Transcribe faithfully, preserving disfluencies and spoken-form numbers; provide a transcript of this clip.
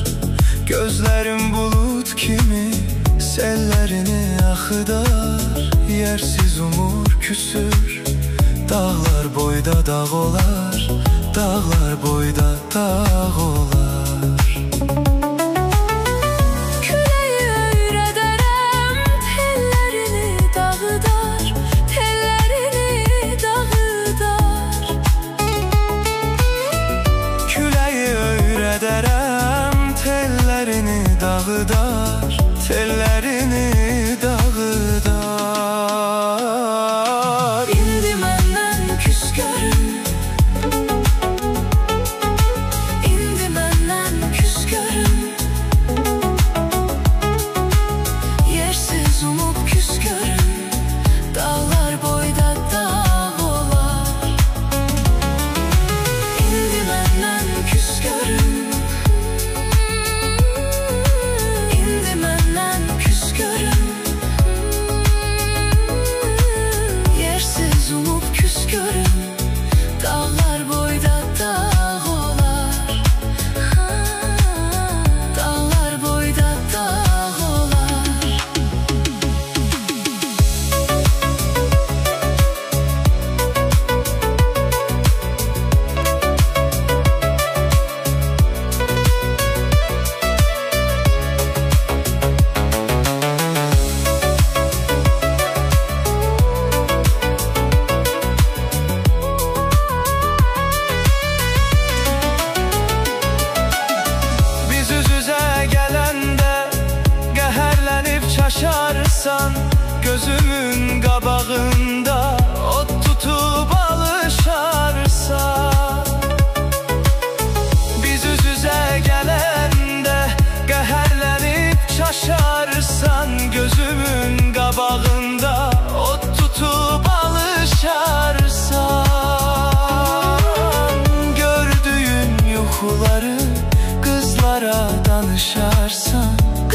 Gözlerim bulut kimi sellerini akıdar. Yersiz umur küsür, dağlar boyda dağ olar, dağlar boyda dağ olar. Küleyi öyrədərəm, tellərini dağıdar, tellərini dağıdar. Küleyi öyrədərəm, tellərini dağıdar, tellərini dağıdar. İndi məndən küs görün, İndi məndən küs görün. Yersiz umub küs görün, dağlar boyda dağ olar. İndi məndən küs görün, İndi məndən küs görün. Yersiz umub küs görün, dağlar boyda dağ olar. Dağlar boyda dağ olar. Biz üz-üzə gələndə qəhərlənib çaşarsan, gözümün qabağında od tutub alışarsan. Biz üz-üzə gələndə qəhərlənib çaşarsan, gözümün qabağında od tutub alışarsan. Gördüyün yuxuları qızlara danışarsan,